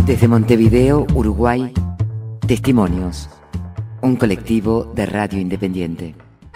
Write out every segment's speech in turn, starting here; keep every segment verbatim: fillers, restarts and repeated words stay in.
Desde Montevideo, Uruguay, Testimonios, un colectivo de radio independiente.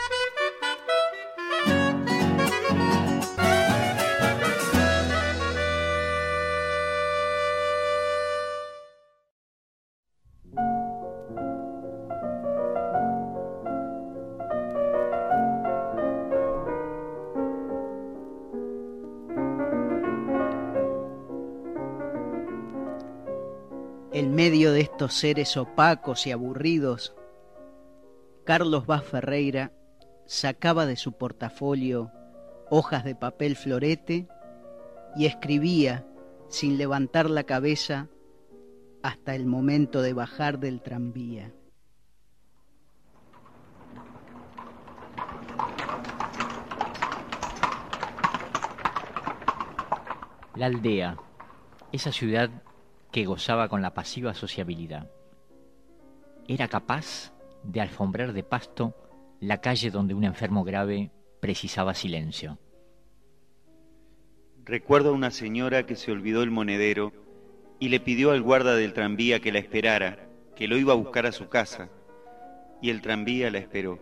En medio de estos seres opacos y aburridos, Carlos Vaz Ferreira sacaba de su portafolio hojas de papel florete y escribía sin levantar la cabeza hasta el momento de bajar del tranvía. La aldea, esa ciudad que gozaba con la pasiva sociabilidad, era capaz de alfombrar de pasto la calle donde un enfermo grave precisaba silencio. Recuerdo a una señora que se olvidó el monedero y le pidió al guarda del tranvía que la esperara, que lo iba a buscar a su casa, y el tranvía la esperó.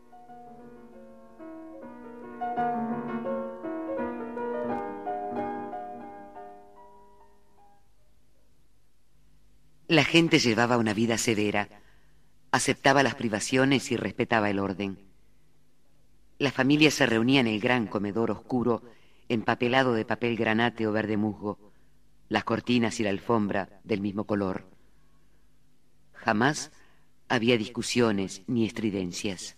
La gente llevaba una vida severa, aceptaba las privaciones y respetaba el orden. La familia se reunía en el gran comedor oscuro, empapelado de papel granate o verde musgo, las cortinas y la alfombra del mismo color. Jamás había discusiones ni estridencias.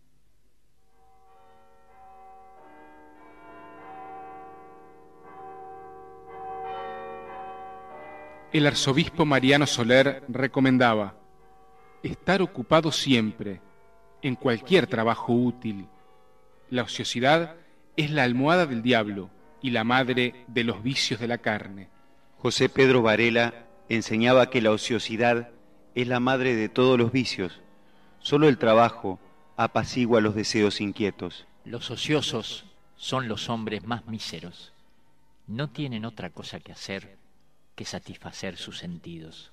El arzobispo Mariano Soler recomendaba estar ocupado siempre, en cualquier trabajo útil. La ociosidad es la almohada del diablo y la madre de los vicios de la carne. José Pedro Varela enseñaba que la ociosidad es la madre de todos los vicios. Solo el trabajo apacigua los deseos inquietos. Los ociosos son los hombres más míseros. No tienen otra cosa que hacer que satisfacer sus sentidos.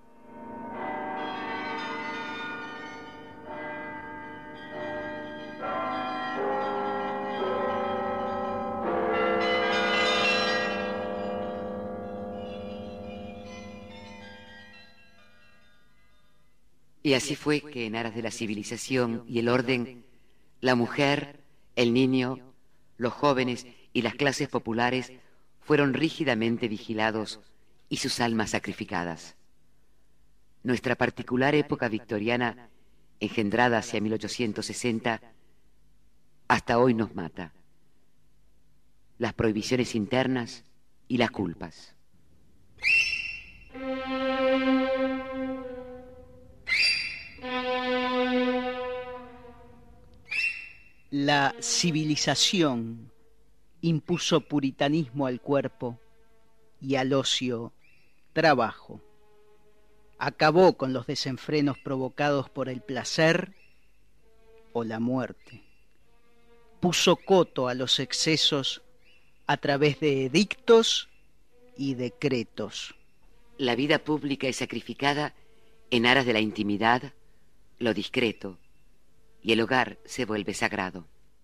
Y así fue que en aras de la civilización y el orden, la mujer, el niño, los jóvenes y las clases populares fueron rígidamente vigilados y sus almas sacrificadas. Nuestra particular época victoriana, engendrada hacia mil ochocientos sesenta, hasta hoy nos mata. Las prohibiciones internas y las culpas. La civilización impuso puritanismo al cuerpo y al ocio trabajo. Acabó con los desenfrenos provocados por el placer o la muerte. Puso coto a los excesos a través de edictos y decretos. La vida pública es sacrificada en aras de la intimidad, lo discreto, y el hogar se vuelve sagrado.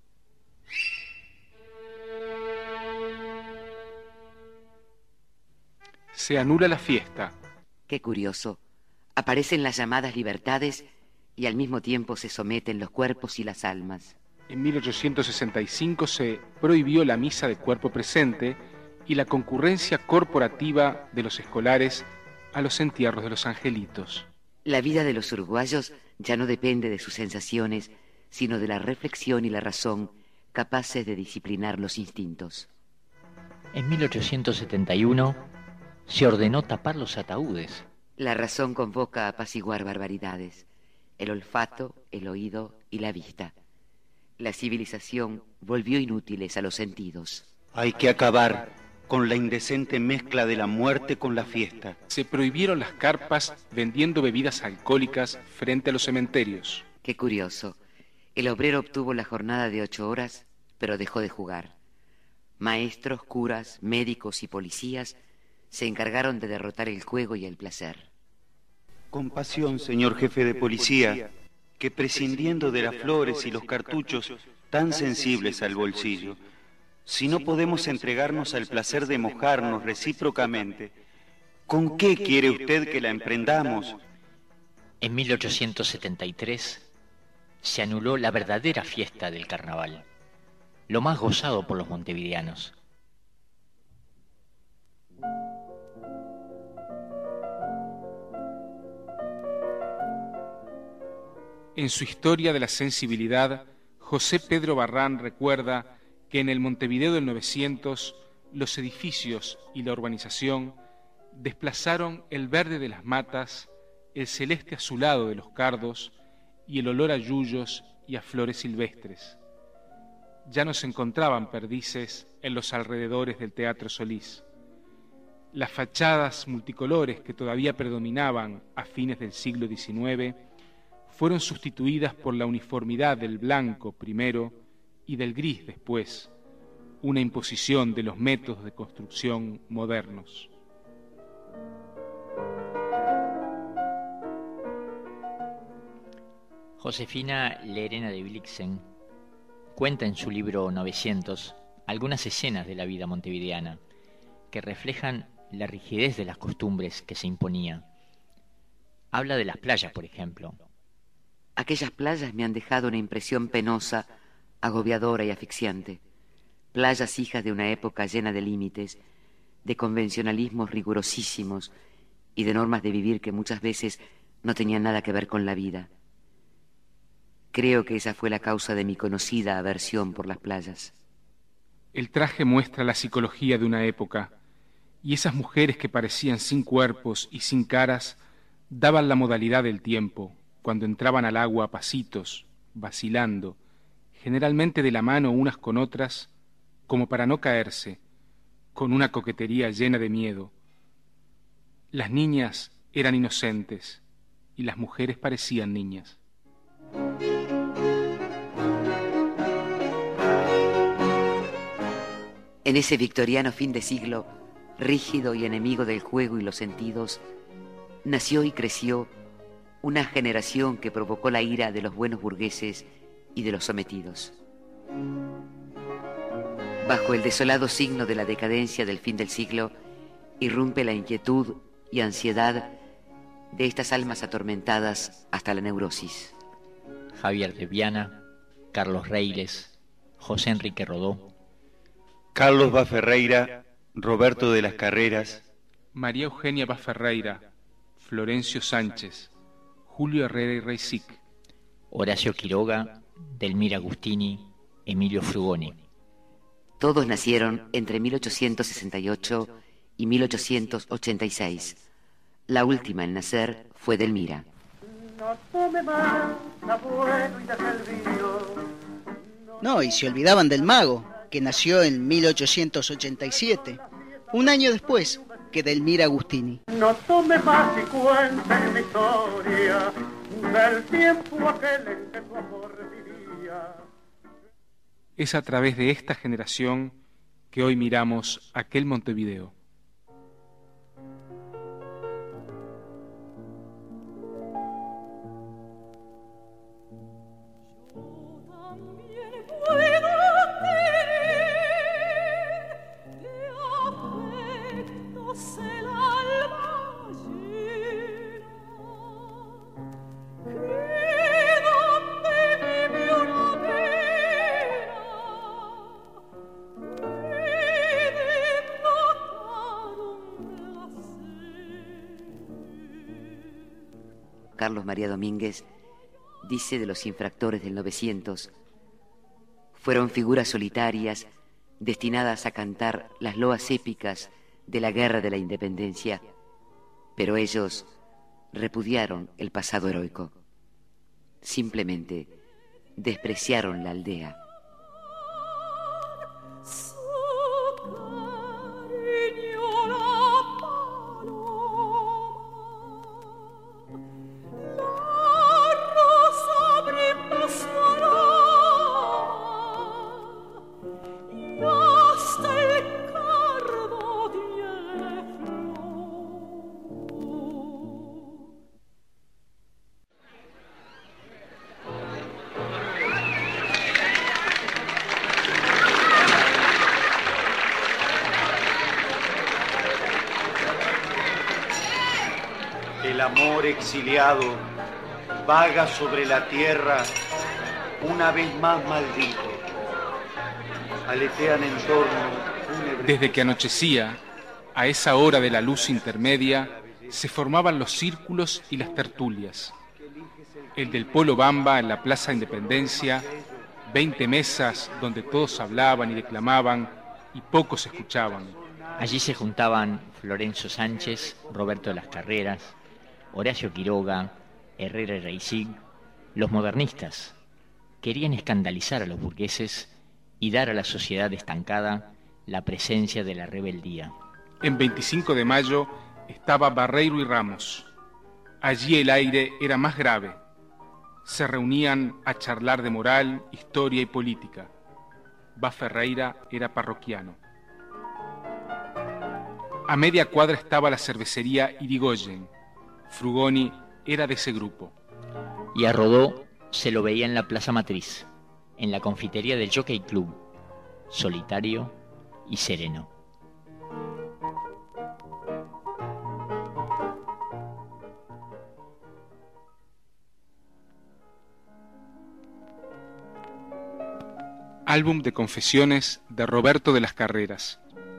Se anula la fiesta. Qué curioso. Aparecen las llamadas libertades y al mismo tiempo se someten los cuerpos y las almas. En mil ochocientos sesenta y cinco se prohibió la misa de cuerpo presente y la concurrencia corporativa de los escolares a los entierros de los angelitos. La vida de los uruguayos ya no depende de sus sensaciones, sino de la reflexión y la razón capaces de disciplinar los instintos. En mil ochocientos setenta y uno se ordenó tapar los ataúdes. La razón convoca a apaciguar barbaridades, el olfato, el oído y la vista. La civilización volvió inútiles a los sentidos. Hay que acabar con la indecente mezcla de la muerte con la fiesta. Se prohibieron las carpas vendiendo bebidas alcohólicas frente a los cementerios. Qué curioso. El obrero obtuvo la jornada de ocho horas, pero dejó de jugar. Maestros, curas, médicos y policías se encargaron de derrotar el juego y el placer. Compasión, señor jefe de policía, que prescindiendo de las flores y los cartuchos tan sensibles al bolsillo, si no podemos entregarnos al placer de mojarnos recíprocamente, ¿con qué quiere usted que la emprendamos? En mil ochocientos setenta y tres se anuló la verdadera fiesta del carnaval, lo más gozado por los montevideanos. En su Historia de la Sensibilidad, José Pedro Barrán recuerda que en el Montevideo del novecientos los edificios y la urbanización desplazaron el verde de las matas, el celeste azulado de los cardos y el olor a yuyos y a flores silvestres. Ya no se encontraban perdices en los alrededores del Teatro Solís. Las fachadas multicolores que todavía predominaban a fines del siglo diecinueve fueron sustituidas por la uniformidad del blanco primero y del gris después, una imposición de los métodos de construcción modernos. Josefina Lerena de Blixen cuenta en su libro novecientos algunas escenas de la vida montevideana que reflejan la rigidez de las costumbres que se imponía. Habla de las playas, por ejemplo. Aquellas playas me han dejado una impresión penosa, agobiadora y asfixiante. Playas hijas de una época llena de límites, de convencionalismos rigurosísimos y de normas de vivir que muchas veces no tenían nada que ver con la vida. Creo que esa fue la causa de mi conocida aversión por las playas. El traje muestra la psicología de una época, y esas mujeres que parecían sin cuerpos y sin caras daban la modalidad del tiempo, cuando entraban al agua a pasitos, vacilando, generalmente de la mano unas con otras, como para no caerse, con una coquetería llena de miedo. Las niñas eran inocentes y las mujeres parecían niñas. En ese victoriano fin de siglo, rígido y enemigo del juego y los sentidos, nació y creció una generación que provocó la ira de los buenos burgueses y de los sometidos. Bajo el desolado signo de la decadencia del fin del siglo, irrumpe la inquietud y ansiedad de estas almas atormentadas hasta la neurosis. Javier de Viana, Carlos Reiles, José Enrique Rodó, Carlos Bá Ferreira, Roberto de las Carreras, María Eugenia Bá Ferreira, Florencio Sánchez, Julio Herrera y Reisic, Horacio Quiroga, Delmira Agustini, Emilio Frugoni. Todos nacieron entre mil ochocientos sesenta y ocho y mil ochocientos ochenta y seis. La última en nacer fue Delmira. No, y se olvidaban del mago, que nació en mil ochocientos ochenta y siete, un año después que Delmira Agustini. No tome más y cuente mi historia del tiempo aquel en que tu amor vivía. Es a través de esta generación que hoy miramos aquel Montevideo. Carlos María Domínguez dice de los infractores del novecientos: fueron figuras solitarias destinadas a cantar las loas épicas de la guerra de la independencia, pero ellos repudiaron el pasado heroico. Simplemente despreciaron la aldea. amor exiliado vaga sobre la tierra, una vez más maldito. Aletean en torno fúnebres... Desde que anochecía, a esa hora de la luz intermedia, se formaban los círculos y las tertulias. El del Polo Bamba en la Plaza Independencia, veinte mesas donde todos hablaban y declamaban y pocos escuchaban. Allí se juntaban Florencio Sánchez, Roberto de las Carreras, Horacio Quiroga, Herrera y Reisig. Los modernistas querían escandalizar a los burgueses y dar a la sociedad estancada la presencia de la rebeldía. En veinticinco de mayo estaba Barreiro y Ramos. Allí el aire era más grave. Se reunían a charlar de moral, historia y política. Bá Ferreira era parroquiano. A media cuadra estaba la cervecería Irigoyen. Frugoni era de ese grupo. Y a Rodó se lo veía en la Plaza Matriz, en la confitería del Jockey Club, solitario y sereno. Álbum de confesiones de Roberto de las Carreras.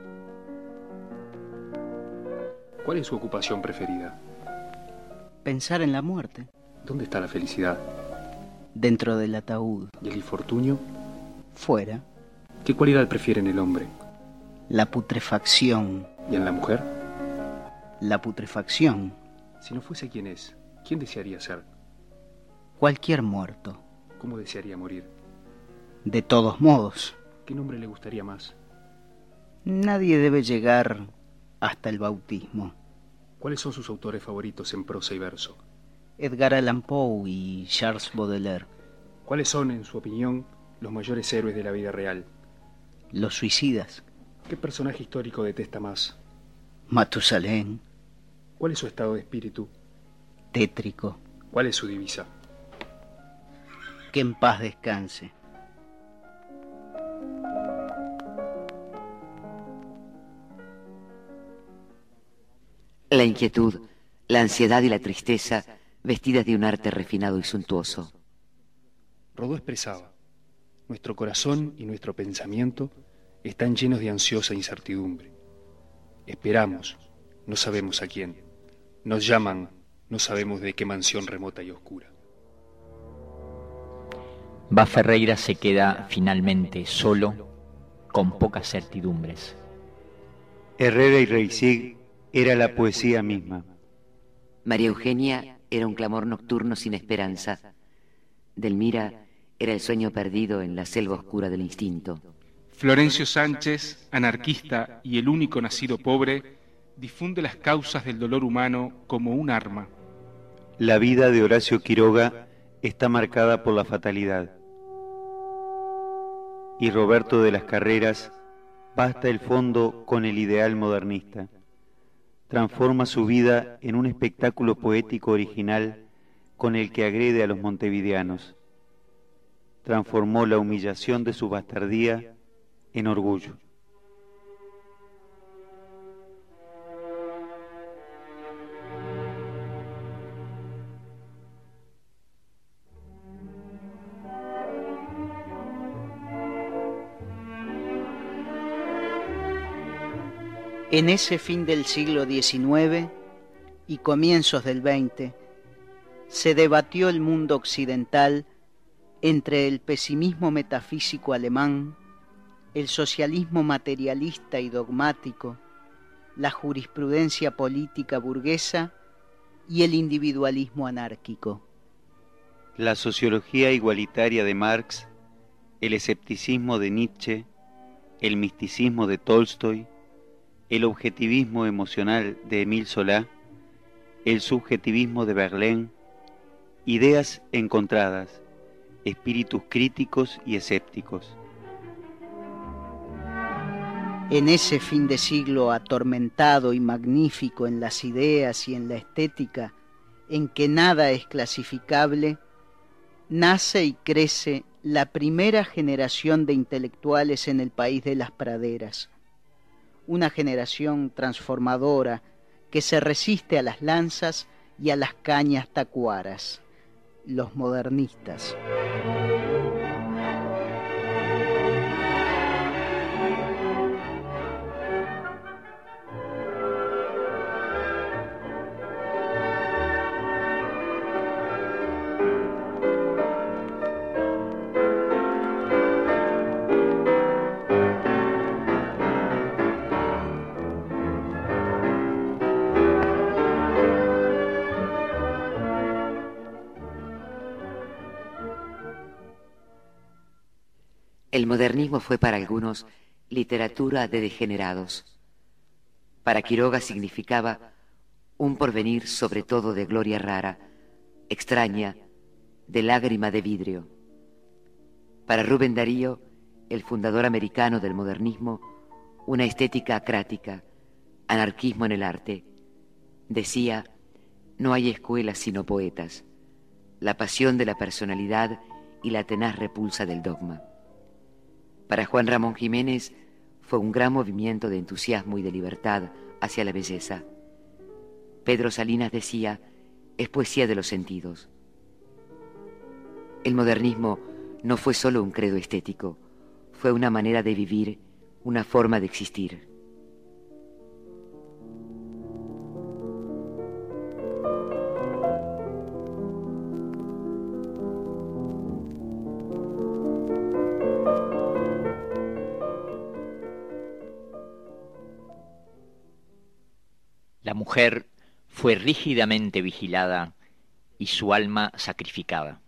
¿Cuál es su ocupación preferida? Pensar en la muerte. ¿Dónde está la felicidad? Dentro del ataúd. ¿Y el infortunio? Fuera. ¿Qué cualidad prefiere en el hombre? La putrefacción. ¿Y en la mujer? La putrefacción. Si no fuese quien es, ¿quién desearía ser? Cualquier muerto. ¿Cómo desearía morir? De todos modos. ¿Qué nombre le gustaría más? Nadie debe llegar hasta el bautismo. ¿Cuáles son sus autores favoritos en prosa y verso? Edgar Allan Poe y Charles Baudelaire. ¿Cuáles son, en su opinión, los mayores héroes de la vida real? Los suicidas. ¿Qué personaje histórico detesta más? Matusalén. ¿Cuál es su estado de espíritu? Tétrico. ¿Cuál es su divisa? Que en paz descanse. La inquietud, la ansiedad y la tristeza vestidas de un arte refinado y suntuoso. Rodó expresaba: nuestro corazón y nuestro pensamiento están llenos de ansiosa incertidumbre. Esperamos, no sabemos a quién. Nos llaman, no sabemos de qué mansión remota y oscura. Bá Ferreira se queda finalmente solo, con pocas certidumbres. Herrera y Reisig era la poesía misma. María Eugenia era un clamor nocturno sin esperanza. Delmira era el sueño perdido en la selva oscura del instinto. Florencio Sánchez, anarquista y el único nacido pobre, difunde las causas del dolor humano como un arma. La vida de Horacio Quiroga está marcada por la fatalidad. Y Roberto de las Carreras basta el fondo con el ideal modernista. Transforma su vida en un espectáculo poético original con el que agrede a los montevideanos. Transformó la humillación de su bastardía en orgullo. En ese fin del siglo diecinueve y comienzos del veinte, se debatió el mundo occidental entre el pesimismo metafísico alemán, el socialismo materialista y dogmático, la jurisprudencia política burguesa y el individualismo anárquico. La sociología igualitaria de Marx, el escepticismo de Nietzsche, el misticismo de Tolstoy, el objetivismo emocional de Émile Zola, el subjetivismo de Verlaine, ideas encontradas, espíritus críticos y escépticos. En ese fin de siglo atormentado y magnífico en las ideas y en la estética, en que nada es clasificable, nace y crece la primera generación de intelectuales en el país de las praderas. Una generación transformadora que se resiste a las lanzas y a las cañas tacuaras, los modernistas. El modernismo fue para algunos literatura de degenerados. Para Quiroga significaba un porvenir sobre todo de gloria rara, extraña, de lágrima de vidrio. Para Rubén Darío, el fundador americano del modernismo, una estética acrática, anarquismo en el arte. Decía, no hay escuelas sino poetas, la pasión de la personalidad y la tenaz repulsa del dogma. Para Juan Ramón Jiménez fue un gran movimiento de entusiasmo y de libertad hacia la belleza. Pedro Salinas decía, es poesía de los sentidos. El modernismo no fue solo un credo estético, fue una manera de vivir, una forma de existir. La mujer fue rígidamente vigilada y su alma sacrificada.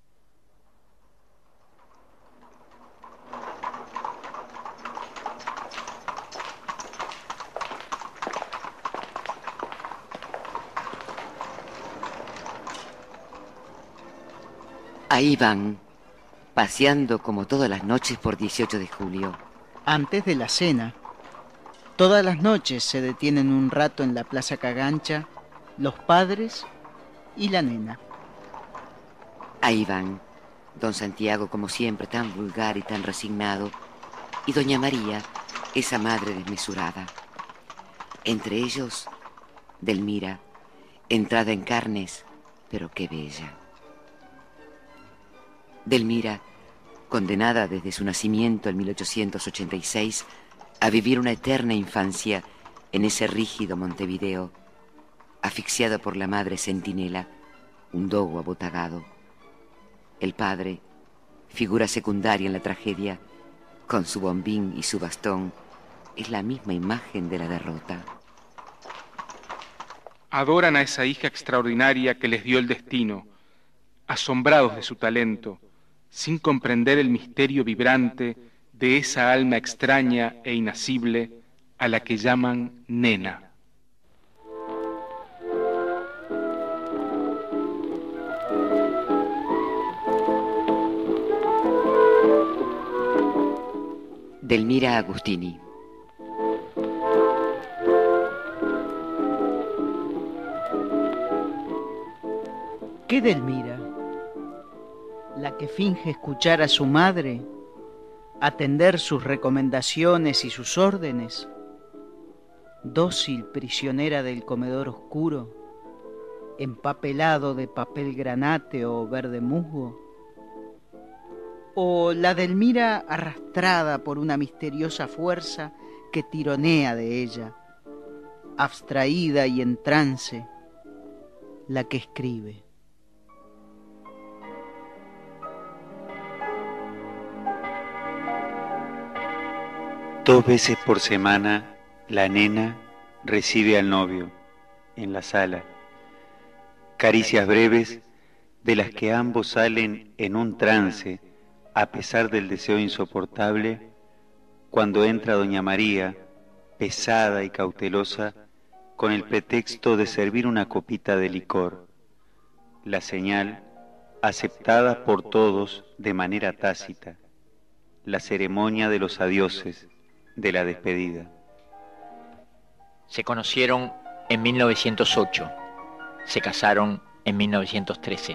Ahí van, paseando como todas las noches por dieciocho de julio. Antes de la cena, todas las noches se detienen un rato en la Plaza Cagancha los padres y la nena. Ahí van, don Santiago como siempre tan vulgar y tan resignado, y doña María, esa madre desmesurada. Entre ellos, Delmira, entrada en carnes, pero qué bella. Delmira, condenada desde su nacimiento en mil ochocientos ochenta y seis a vivir una eterna infancia en ese rígido Montevideo, asfixiada por la madre centinela, un dogo abotagado. El padre, figura secundaria en la tragedia, con su bombín y su bastón, es la misma imagen de la derrota. Adoran a esa hija extraordinaria que les dio el destino, asombrados de su talento, sin comprender el misterio vibrante de esa alma extraña e inacible a la que llaman nena. Delmira Agustini. ¿Qué Delmira? La que finge escuchar a su madre, atender sus recomendaciones y sus órdenes, dócil prisionera del comedor oscuro, empapelado de papel granate o verde musgo, o la Delmira arrastrada por una misteriosa fuerza que tironea de ella, abstraída y en trance, la que escribe. Dos veces por semana la nena recibe al novio en la sala, caricias breves de las que ambos salen en un trance a pesar del deseo insoportable, cuando entra doña María, pesada y cautelosa, con el pretexto de servir una copita de licor, la señal aceptada por todos de manera tácita, la ceremonia de los adioses, de la despedida. Se conocieron en mil novecientos ocho, se casaron en mil novecientos trece.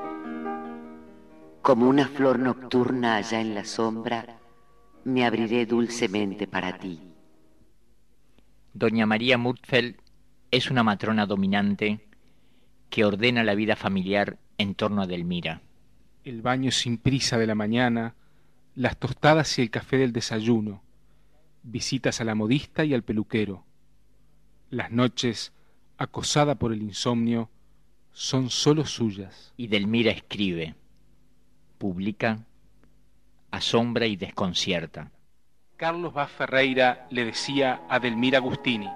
Como una flor nocturna allá en la sombra, me abriré dulcemente para ti. Doña María Murtfeld es una matrona dominante que ordena la vida familiar en torno a Delmira. El baño sin prisa de la mañana, las tostadas y el café del desayuno, visitas a la modista y al peluquero. Las noches, acosada por el insomnio, son solo suyas. Y Delmira escribe, publica, asombra y desconcierta. Carlos Vaz Ferreira le decía a Delmira Agustini: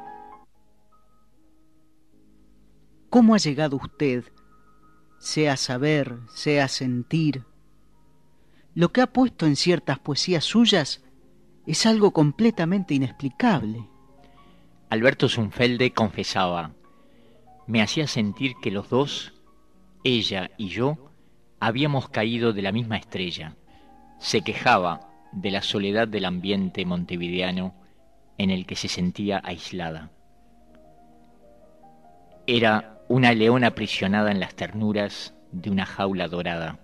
¿cómo ha llegado usted, sea saber, sea sentir? Lo que ha puesto en ciertas poesías suyas es algo completamente inexplicable. Alberto Zunfelde confesaba, me hacía sentir que los dos, ella y yo, habíamos caído de la misma estrella. Se quejaba de la soledad del ambiente montevideano en el que se sentía aislada. Era una leona aprisionada en las ternuras de una jaula dorada.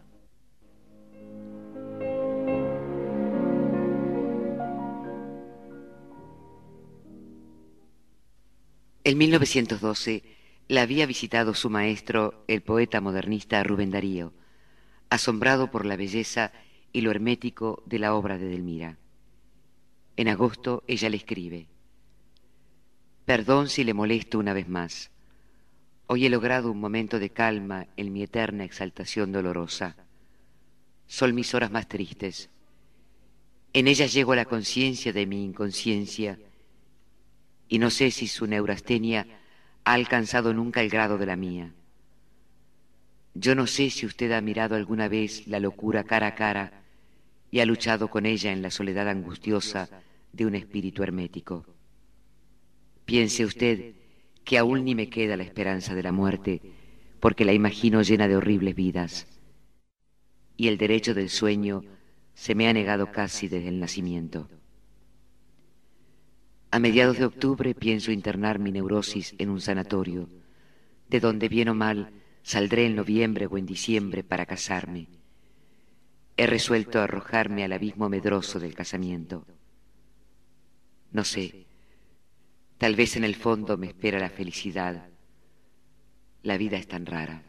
En mil novecientos doce la había visitado su maestro, el poeta modernista Rubén Darío, asombrado por la belleza y lo hermético de la obra de Delmira. En agosto ella le escribe: perdón si le molesto una vez más. Hoy he logrado un momento de calma en mi eterna exaltación dolorosa. Son mis horas más tristes. En ellas llego a la conciencia de mi inconsciencia y no sé si su neurastenia ha alcanzado nunca el grado de la mía. Yo no sé si usted ha mirado alguna vez la locura cara a cara y ha luchado con ella en la soledad angustiosa de un espíritu hermético. Piense usted que aún ni me queda la esperanza de la muerte, porque la imagino llena de horribles vidas, y el derecho del sueño se me ha negado casi desde el nacimiento. A mediados de octubre pienso internar mi neurosis en un sanatorio, de donde bien o mal saldré en noviembre o en diciembre para casarme. He resuelto arrojarme al abismo medroso del casamiento. No sé, tal vez en el fondo me espera la felicidad. La vida es tan rara.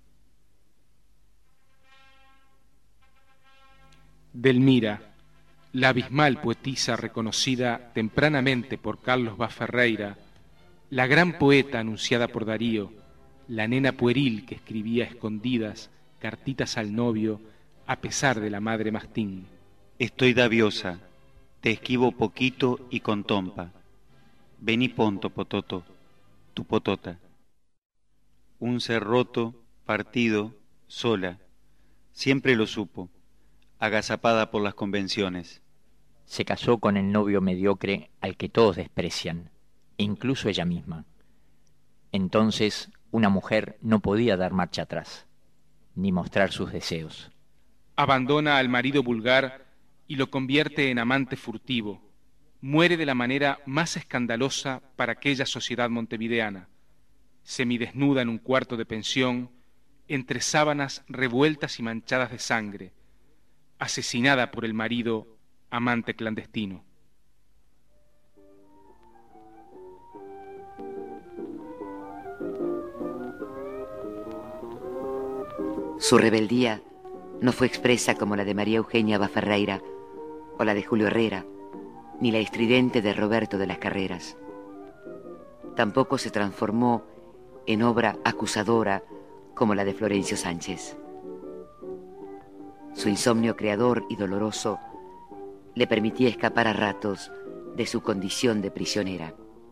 Delmira, la abismal poetisa reconocida tempranamente por Carlos Vaz Ferreira, la gran poeta anunciada por Darío, la nena pueril que escribía a escondidas cartitas al novio a pesar de la madre Mastín. Estoy daviosa, te esquivo poquito y con tompa. Vení ponto, pototo, tu potota. Un ser roto, partido, sola, siempre lo supo, agazapada por las convenciones. Se casó con el novio mediocre al que todos desprecian, incluso ella misma. Entonces una mujer no podía dar marcha atrás, ni mostrar sus deseos. Abandona al marido vulgar y lo convierte en amante furtivo. Muere de la manera más escandalosa para aquella sociedad montevideana, semidesnuda en un cuarto de pensión, entre sábanas revueltas y manchadas de sangre, asesinada por el marido amante clandestino. Su rebeldía no fue expresa como la de María Eugenia Vaz Ferreira o la de Julio Herrera, ni la estridente de Roberto de las Carreras. Tampoco se transformó en obra acusadora como la de Florencio Sánchez. Su insomnio creador y doloroso le permitía escapar a ratos de su condición de prisionera.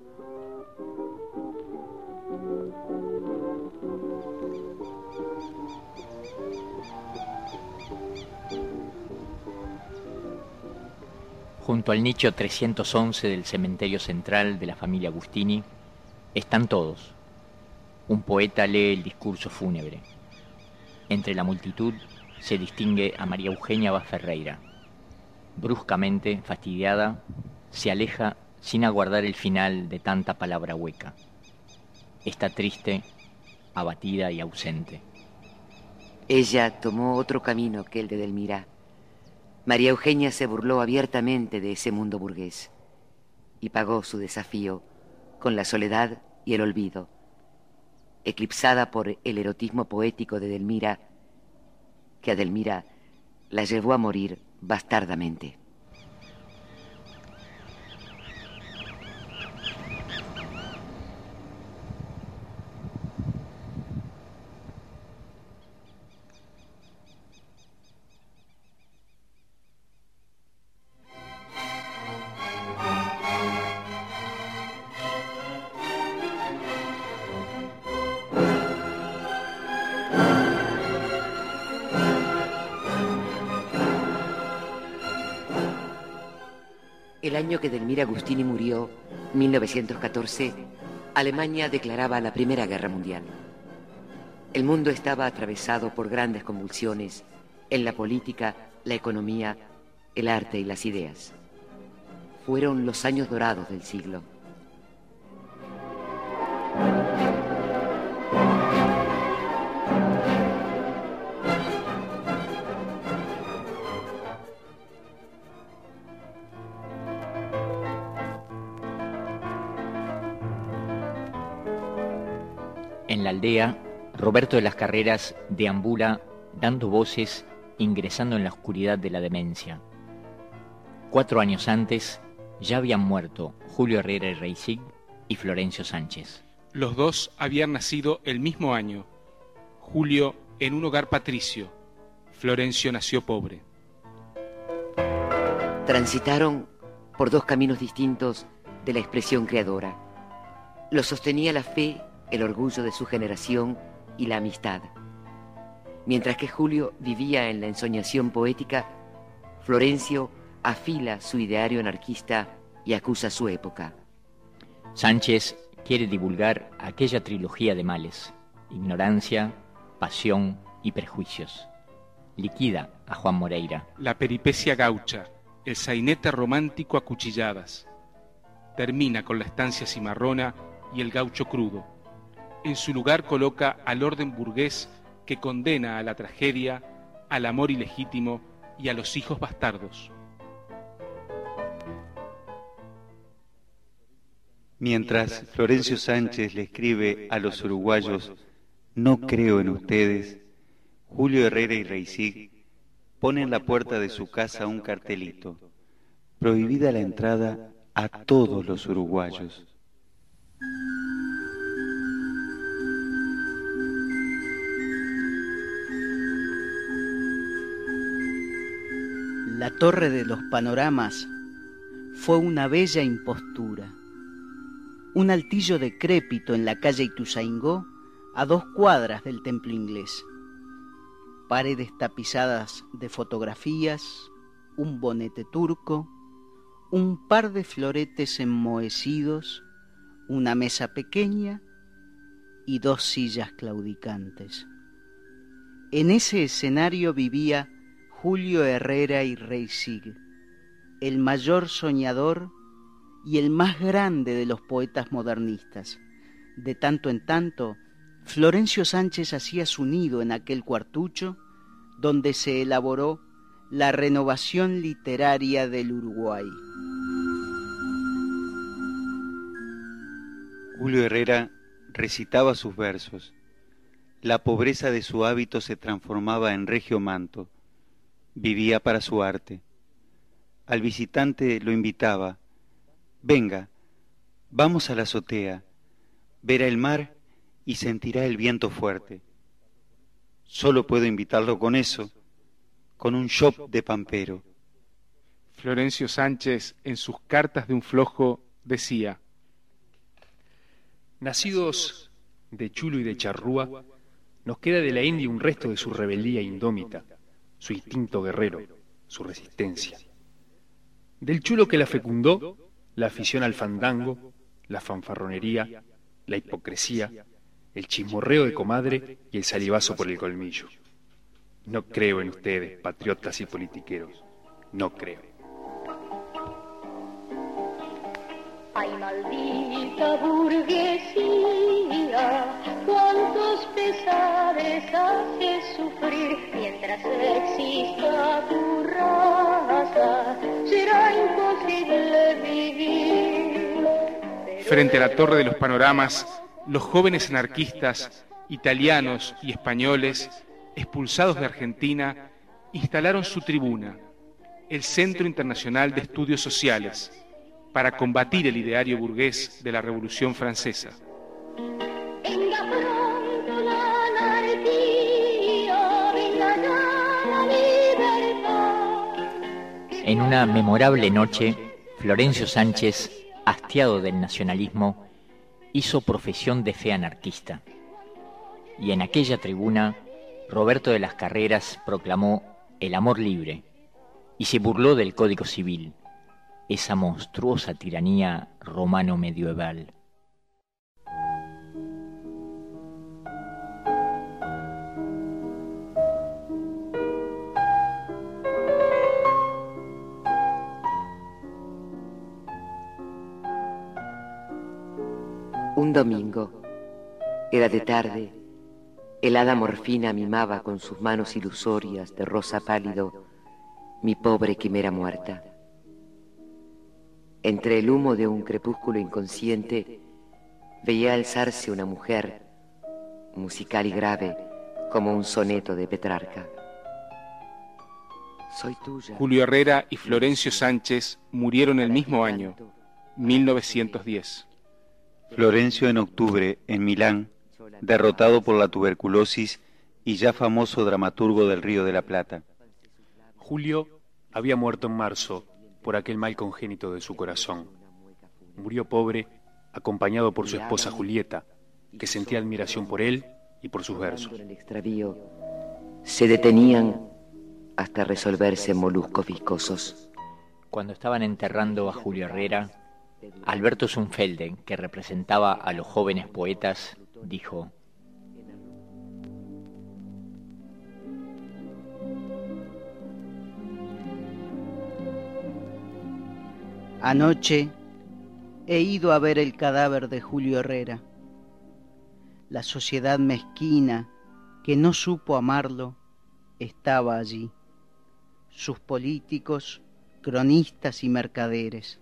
Junto al nicho trescientos once del cementerio central de la familia Agustini están todos. Un poeta lee el discurso fúnebre. Entre la multitud se distingue a María Eugenia Vaz Ferreira. Bruscamente, fastidiada, se aleja sin aguardar el final de tanta palabra hueca. Está triste, abatida y ausente. Ella tomó otro camino que el de Delmira. María Eugenia se burló abiertamente de ese mundo burgués y pagó su desafío con la soledad y el olvido. eclipsada por el erotismo poético de Edelmira, que a Edelmira la llevó a morir bastardamente. El año que Edelmira Agustini murió, mil novecientos catorce, Alemania declaraba la Primera Guerra Mundial. El mundo estaba atravesado por grandes convulsiones en la política, la economía, el arte y las ideas. Fueron los años dorados del siglo. En la aldea, Roberto de las Carreras deambula dando voces, ingresando en la oscuridad de la demencia. Cuatro años antes ya habían muerto Julio Herrera y Reisig y Florencio Sánchez. Los dos habían nacido el mismo año. Julio en un hogar patricio. Florencio nació pobre. Transitaron por dos caminos distintos de la expresión creadora. Los sostenía la fe, el orgullo de su generación y la amistad. Mientras que Julio vivía en la ensoñación poética, Florencio afila su ideario anarquista y acusa su época. Sánchez quiere divulgar aquella trilogía de males: ignorancia, pasión y prejuicios. Liquida a Juan Moreira. La peripecia gaucha, el sainete romántico a cuchilladas. Termina con la estancia cimarrona y el gaucho crudo. En su lugar coloca al orden burgués que condena a la tragedia, al amor ilegítimo y a los hijos bastardos. Mientras Florencio Sánchez le escribe a los uruguayos "No creo en ustedes", Julio Herrera y Reisig pone en la puerta de su casa un cartelito: prohibida la entrada a todos los uruguayos. La Torre de los Panoramas fue una bella impostura. Un altillo decrépito en la calle Ituzaingó, a dos cuadras del templo inglés. Paredes tapizadas de fotografías, un bonete turco, un par de floretes enmohecidos, una mesa pequeña y dos sillas claudicantes. En ese escenario vivía Julio Herrera y Reisig, el mayor soñador y el más grande de los poetas modernistas. De tanto en tanto, Florencio Sánchez hacía su nido en aquel cuartucho donde se elaboró la renovación literaria del Uruguay. Julio Herrera recitaba sus versos. La pobreza de su hábito se transformaba en regio manto. Vivía para su arte. Al visitante lo invitaba: venga, vamos a la azotea, verá el mar y sentirá el viento fuerte. Solo puedo invitarlo con eso, con un shop de pampero. Florencio Sánchez, en sus cartas de un flojo, decía: nacidos de chulo y de charrúa, nos queda de la India un resto de su rebeldía indómita, su instinto guerrero, su resistencia. Del chulo que la fecundó, la afición al fandango, la fanfarronería, la hipocresía, el chismorreo de comadre y el salivazo por el colmillo. No creo en ustedes, patriotas y politiqueros, no creo. Ay, maldita burguesía, cuántos pesares hace sufrir. Mientras exista tu raza, será imposible vivir. Frente a la Torre de los Panoramas, los jóvenes anarquistas italianos y españoles, expulsados de Argentina, instalaron su tribuna, el Centro Internacional de Estudios Sociales, para combatir el ideario burgués de la Revolución Francesa. Venga pronto la anarquía, venga ya la libertad. En una memorable noche, Florencio Sánchez, hastiado del nacionalismo, hizo profesión de fe anarquista. Y en aquella tribuna, Roberto de las Carreras proclamó el amor libre y se burló del Código Civil, esa monstruosa tiranía romano-medieval. Un domingo, era de tarde, el hada Morfina mimaba con sus manos ilusorias de rosa pálido mi pobre quimera muerta. Entre el humo de un crepúsculo inconsciente veía alzarse una mujer, musical y grave como un soneto de Petrarca. Soy tuya. Julio Herrera y Florencio Sánchez murieron el mismo año, mil novecientos diez. Florencio en octubre, en Milán, derrotado por la tuberculosis y ya famoso dramaturgo del Río de la Plata. Julio había muerto en marzo por aquel mal congénito de su corazón. Murió pobre, acompañado por su esposa Julieta, que sentía admiración por él y por sus versos. En el extravío se detenían hasta resolverse en moluscos viscosos. Cuando estaban enterrando a Julio Herrera, Alberto Zunfelden, que representaba a los jóvenes poetas, dijo: Anoche he ido a ver el cadáver de Julio Herrera. La sociedad mezquina que no supo amarlo estaba allí, sus políticos, cronistas y mercaderes.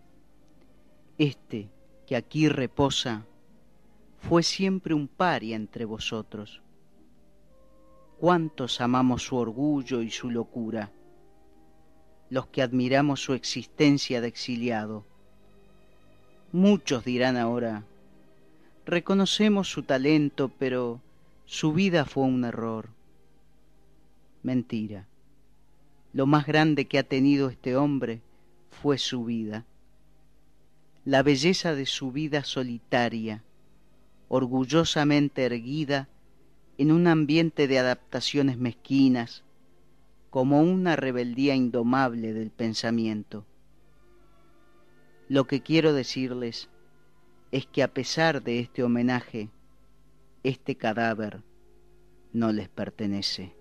Este que aquí reposa fue siempre un paria entre vosotros. ¿Cuántos amamos su orgullo y su locura? Los que admiramos su existencia de exiliado. Muchos dirán ahora, reconocemos su talento, pero su vida fue un error. Mentira. Lo más grande que ha tenido este hombre fue su vida. La belleza de su vida solitaria, orgullosamente erguida en un ambiente de adaptaciones mezquinas, como una rebeldía indomable del pensamiento. Lo que quiero decirles es que a pesar de este homenaje, este cadáver no les pertenece.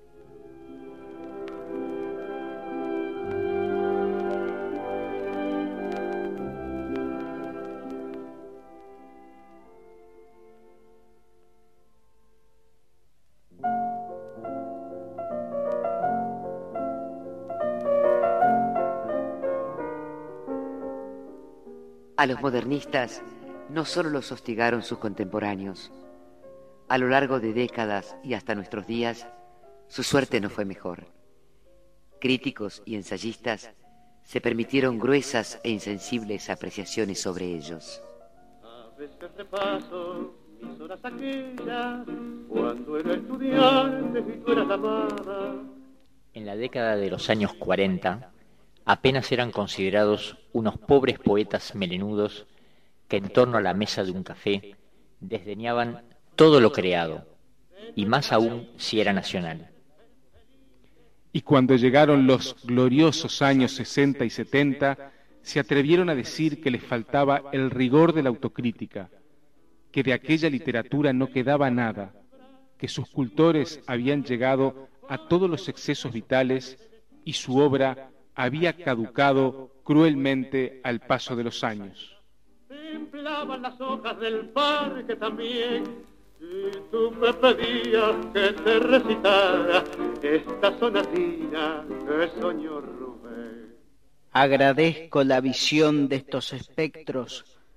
A los modernistas no solo los hostigaron sus contemporáneos. A lo largo de décadas y hasta nuestros días, su suerte no fue mejor. Críticos y ensayistas se permitieron gruesas e insensibles apreciaciones sobre ellos. A veces repaso mis horas aquellas, cuando era estudiante y tú eras amada. En la década de los años cuarenta, apenas eran considerados unos pobres poetas melenudos que en torno a la mesa de un café desdeñaban todo lo creado, y más aún si era nacional. Y cuando llegaron los gloriosos años sesenta y setenta, se atrevieron a decir que les faltaba el rigor de la autocrítica, que de aquella literatura no quedaba nada, que sus cultores habían llegado a todos los excesos vitales y su obra había caducado cruelmente al paso de los años. Templaban las hojas del parque también, y tú me pedías que te recitara esta sonatina que soñó Rubén. Agradezco la visión de estos espectros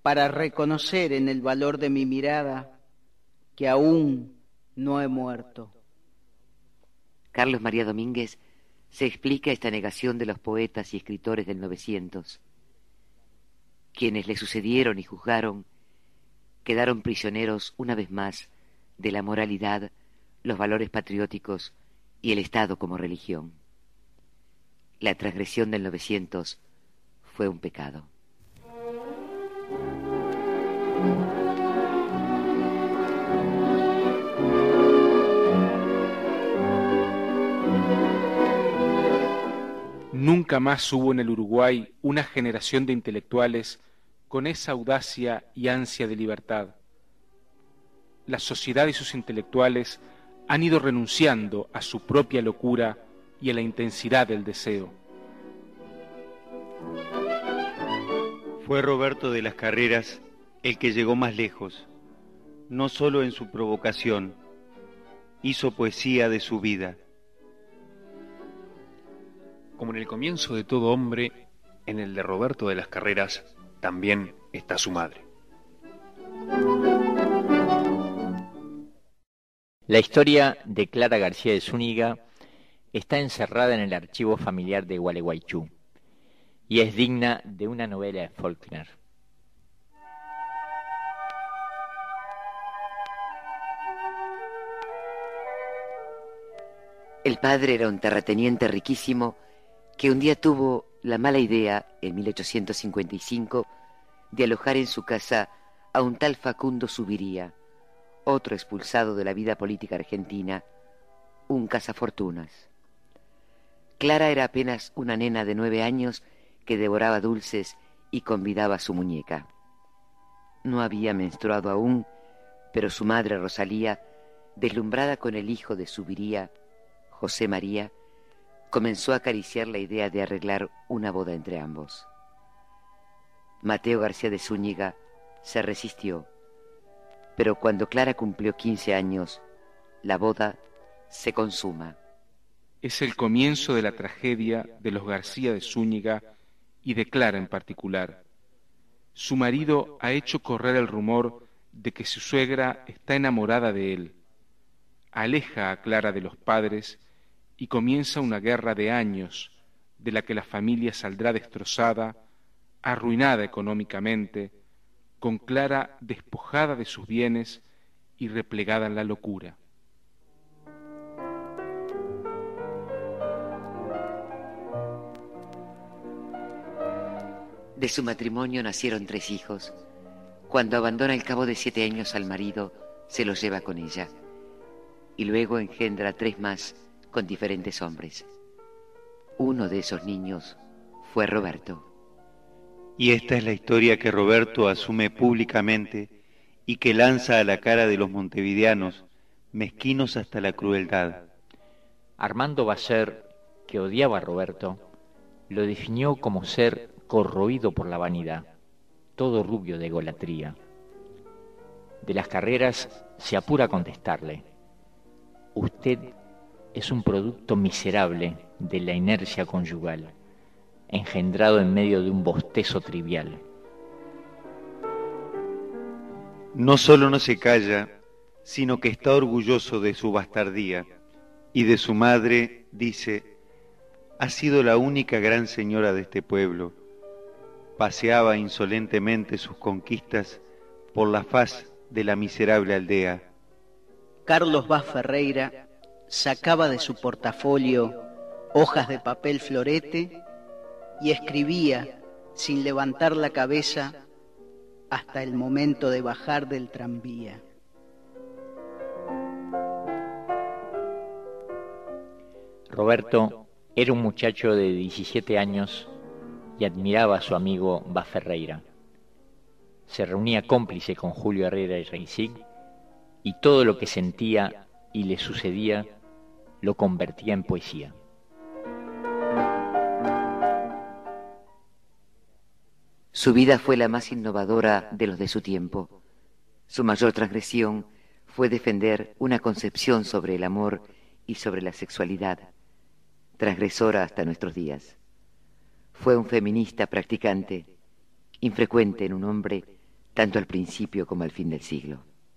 para reconocer en el valor de mi mirada que aún no he muerto. Carlos María Domínguez se explica esta negación de los poetas y escritores del novecientos. Quienes le sucedieron y juzgaron quedaron prisioneros una vez más de la moralidad, los valores patrióticos y el Estado como religión. La transgresión del novecientos fue un pecado. Nunca más hubo en el Uruguay una generación de intelectuales con esa audacia y ansia de libertad. La sociedad y sus intelectuales han ido renunciando a su propia locura y a la intensidad del deseo. Fue Roberto de las Carreras el que llegó más lejos, no solo en su provocación, hizo poesía de su vida. Como en el comienzo de todo hombre, en el de Roberto de las Carreras también está su madre. La historia de Clara García de Zúñiga está encerrada en el archivo familiar de Gualeguaychú y es digna de una novela de Faulkner. El padre era un terrateniente riquísimo que un día tuvo la mala idea, en mil ochocientos cincuenta y cinco, de alojar en su casa a un tal Facundo Subiría, otro expulsado de la vida política argentina, un cazafortunas. Clara era apenas una nena de nueve años que devoraba dulces y convidaba a su muñeca. No había menstruado aún, pero su madre Rosalía, deslumbrada con el hijo de Subiría, José María, comenzó a acariciar la idea de arreglar una boda entre ambos. Mateo García de Zúñiga se resistió, pero cuando Clara cumplió quince años, la boda se consuma. Es el comienzo de la tragedia de los García de Zúñiga y de Clara en particular. Su marido ha hecho correr el rumor de que su suegra está enamorada de él. Aleja a Clara de los padres y comienza una guerra de años de la que la familia saldrá destrozada, arruinada económicamente, con Clara despojada de sus bienes y replegada en la locura. De su matrimonio nacieron tres hijos. Cuando abandona al cabo de siete años al marido, se los lleva con ella. Y luego engendra tres más con diferentes hombres. Uno de esos niños fue Roberto. Y esta es la historia que Roberto asume públicamente y que lanza a la cara de los montevideanos, mezquinos hasta la crueldad. Armando Basser, que odiaba a Roberto, lo definió como ser corroído por la vanidad, todo rubio de egolatría. De las Carreras se apura a contestarle: usted es un producto miserable de la inercia conyugal, engendrado en medio de un bostezo trivial. No solo no se calla, sino que está orgulloso de su bastardía, y de su madre dice: ha sido la única gran señora de este pueblo. Paseaba insolentemente sus conquistas por la faz de la miserable aldea. Carlos Vaz Ferreira sacaba de su portafolio hojas de papel florete y escribía sin levantar la cabeza hasta el momento de bajar del tranvía. Roberto era un muchacho de diecisiete años y admiraba a su amigo Vaz Ferreira. Se reunía cómplice con Julio Herrera y Reisig, y todo lo que sentía y le sucedía lo convertía en poesía. Su vida fue la más innovadora de los de su tiempo. Su mayor transgresión fue defender una concepción sobre el amor y sobre la sexualidad, transgresora hasta nuestros días. Fue un feminista practicante, infrecuente en un hombre tanto al principio como al fin del siglo.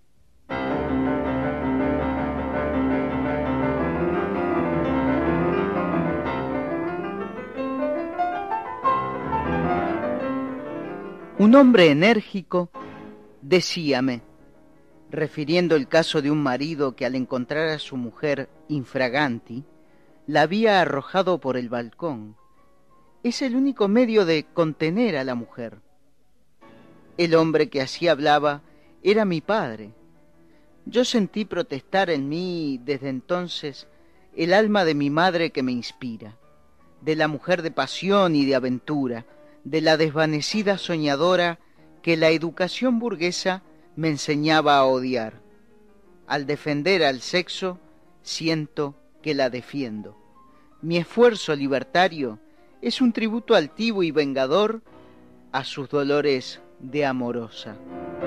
Un hombre enérgico decíame, refiriendo el caso de un marido que al encontrar a su mujer infraganti, la había arrojado por el balcón. Es el único medio de contener a la mujer. El hombre que así hablaba era mi padre. Yo sentí protestar en mí desde entonces el alma de mi madre que me inspira, de la mujer de pasión y de aventura, de la desvanecida soñadora que la educación burguesa me enseñaba a odiar. Al defender al sexo, siento que la defiendo. Mi esfuerzo libertario es un tributo altivo y vengador a sus dolores de amorosa.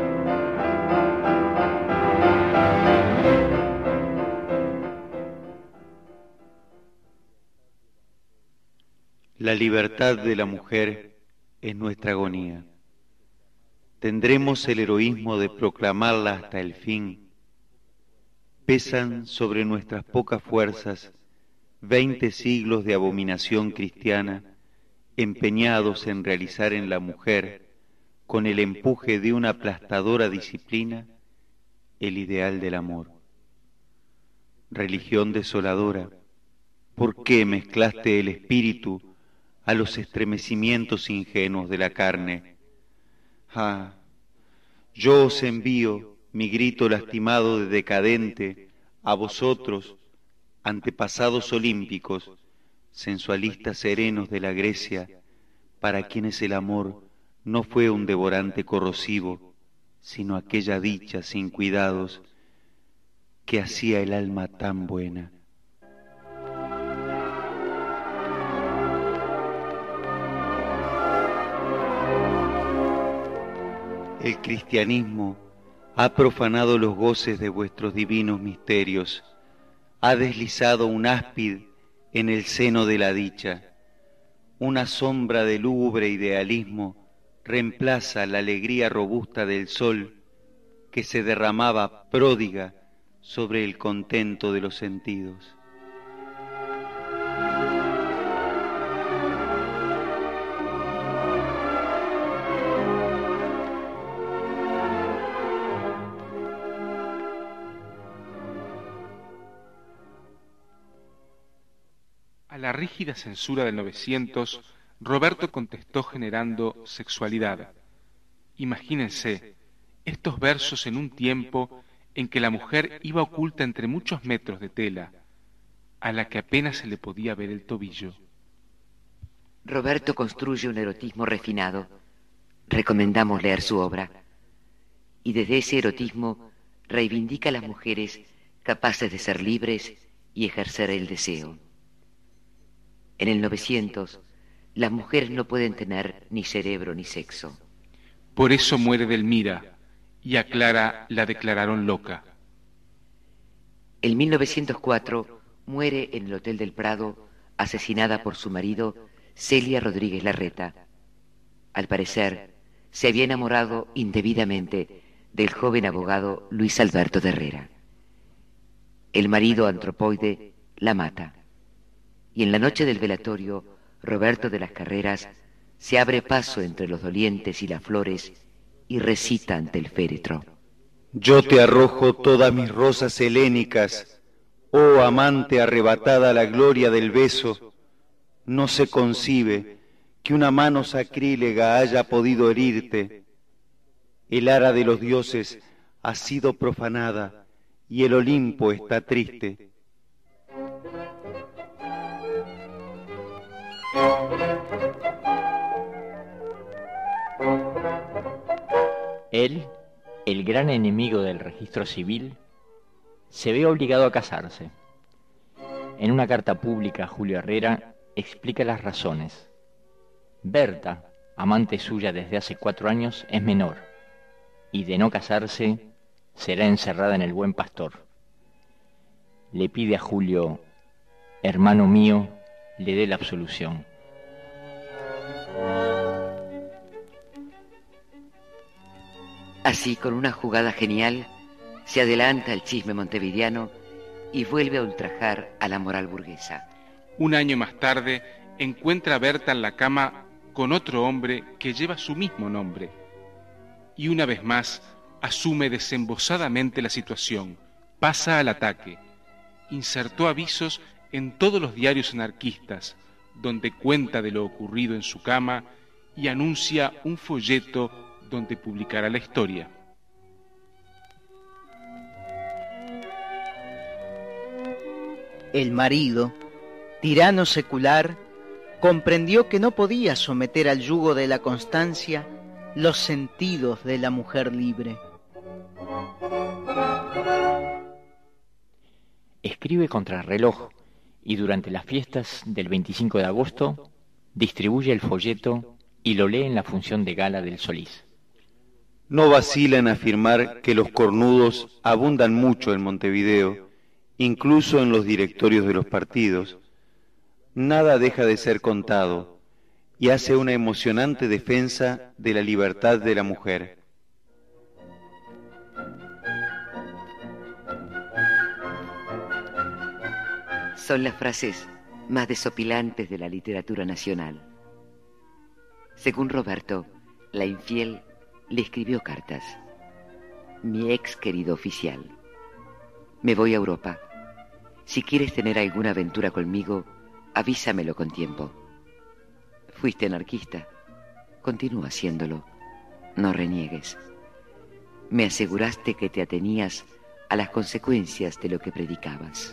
La libertad de la mujer es nuestra agonía. Tendremos el heroísmo de proclamarla hasta el fin. Pesan sobre nuestras pocas fuerzas veinte siglos de abominación cristiana, empeñados en realizar en la mujer, con el empuje de una aplastadora disciplina, el ideal del amor. Religión desoladora, ¿por qué mezclaste el espíritu a los estremecimientos ingenuos de la carne? Ah, yo os envío mi grito lastimado de decadente a vosotros, antepasados olímpicos, sensualistas serenos de la Grecia, para quienes el amor no fue un devorante corrosivo, sino aquella dicha sin cuidados que hacía el alma tan buena. El cristianismo ha profanado los goces de vuestros divinos misterios, ha deslizado un áspid en el seno de la dicha. Una sombra de lúgubre idealismo reemplaza la alegría robusta del sol que se derramaba pródiga sobre el contento de los sentidos. A la rígida censura del novecientos, Roberto contestó generando sexualidad. Imagínense estos versos en un tiempo en que la mujer iba oculta entre muchos metros de tela, a la que apenas se le podía ver el tobillo. Roberto construye un erotismo refinado. Recomendamos leer su obra. Y desde ese erotismo reivindica a las mujeres capaces de ser libres y ejercer el deseo. En el novecientos, las mujeres no pueden tener ni cerebro ni sexo. Por eso muere Delmira, y a Clara la declararon loca. En mil novecientos cuatro muere en el Hotel del Prado, asesinada por su marido, Celia Rodríguez Larreta. Al parecer, se había enamorado indebidamente del joven abogado Luis Alberto de Herrera. El marido antropoide la mata. Y en la noche del velatorio, Roberto de las Carreras se abre paso entre los dolientes y las flores y recita ante el féretro. Yo te arrojo todas mis rosas helénicas, oh amante arrebatada a la gloria del beso. No se concibe que una mano sacrílega haya podido herirte. El ara de los dioses ha sido profanada y el Olimpo está triste. Él, el gran enemigo del registro civil, se ve obligado a casarse. En una carta pública, Julio Herrera explica las razones. Berta, amante suya desde hace cuatro años, es menor, y de no casarse, será encerrada en el Buen Pastor. Le pide a Julio, hermano mío, le dé la absolución. Así, con una jugada genial, se adelanta el chisme montevideano y vuelve a ultrajar a la moral burguesa. Un año más tarde, encuentra a Berta en la cama con otro hombre que lleva su mismo nombre. Y una vez más, asume desembosadamente la situación, pasa al ataque. Insertó avisos en todos los diarios anarquistas, donde cuenta de lo ocurrido en su cama y anuncia un folleto donde publicará la historia. El marido, tirano secular, comprendió que no podía someter al yugo de la constancia los sentidos de la mujer libre. Escribe contrarreloj y durante las fiestas del veinticinco de agosto distribuye el folleto y lo lee en la función de gala del Solís. No vacila en afirmar que los cornudos abundan mucho en Montevideo, incluso en los directorios de los partidos. Nada deja de ser contado y hace una emocionante defensa de la libertad de la mujer. Son las frases más desopilantes de la literatura nacional. Según Roberto, la infiel le escribió cartas. Mi ex querido oficial, me voy a Europa. Si quieres tener alguna aventura conmigo, avísamelo con tiempo. Fuiste anarquista, continúa haciéndolo, no reniegues. Me aseguraste que te atenías a las consecuencias de lo que predicabas.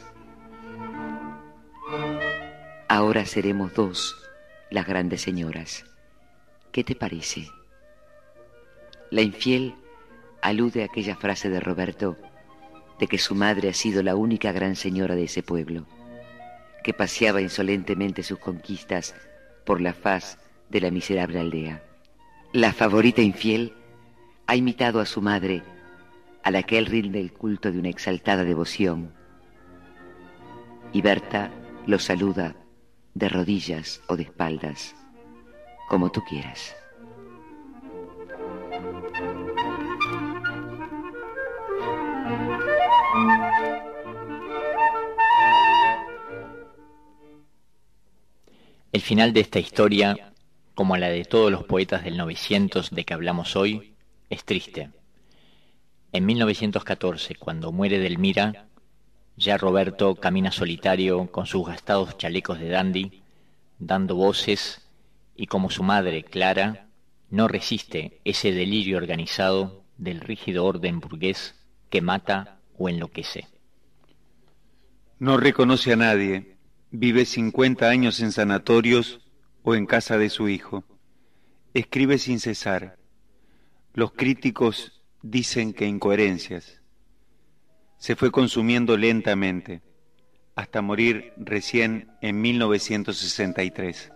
Ahora seremos dos las grandes señoras. ¿Qué te parece? La infiel alude a aquella frase de Roberto de que su madre ha sido la única gran señora de ese pueblo, que paseaba insolentemente sus conquistas por la faz de la miserable aldea. La favorita infiel ha imitado a su madre, a la que él rinde el culto de una exaltada devoción, y Berta lo saluda de rodillas o de espaldas, como tú quieras. El final de esta historia, como la de todos los poetas del novecientos de que hablamos hoy, es triste. En mil novecientos catorce, cuando muere Delmira, ya Roberto camina solitario con sus gastados chalecos de dandy, dando voces, y como su madre, Clara, no resiste ese delirio organizado del rígido orden burgués que mata o enloquece. No reconoce a nadie, vive cincuenta años en sanatorios o en casa de su hijo. Escribe sin cesar. Los críticos dicen que incoherencias. Se fue consumiendo lentamente, hasta morir recién en mil novecientos sesenta y tres.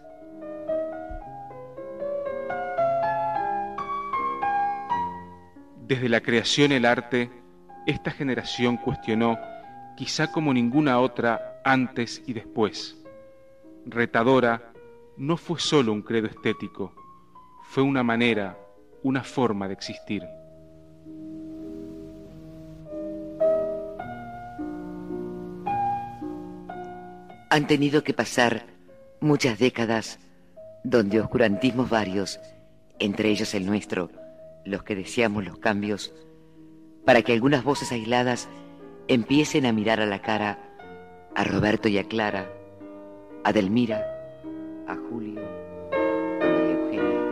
Desde la creación el arte, esta generación cuestionó, quizá como ninguna otra antes y después. Retadora no fue solo un credo estético, fue una manera, una forma de existir. Han tenido que pasar muchas décadas donde oscurantismos varios, entre ellos el nuestro, los que deseamos los cambios, para que algunas voces aisladas empiecen a mirar a la cara a Roberto y a Clara, a Delmira, a Julio, a María Eugenia.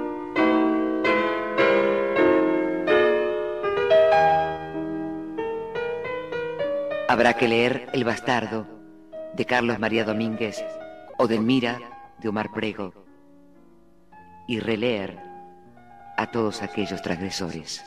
Habrá que leer El bastardo, de Carlos María Domínguez, o Delmira, de Omar Prego, y releer a todos aquellos transgresores.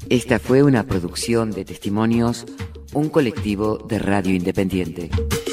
Esta fue una producción de Testimonios, un colectivo de radio independiente.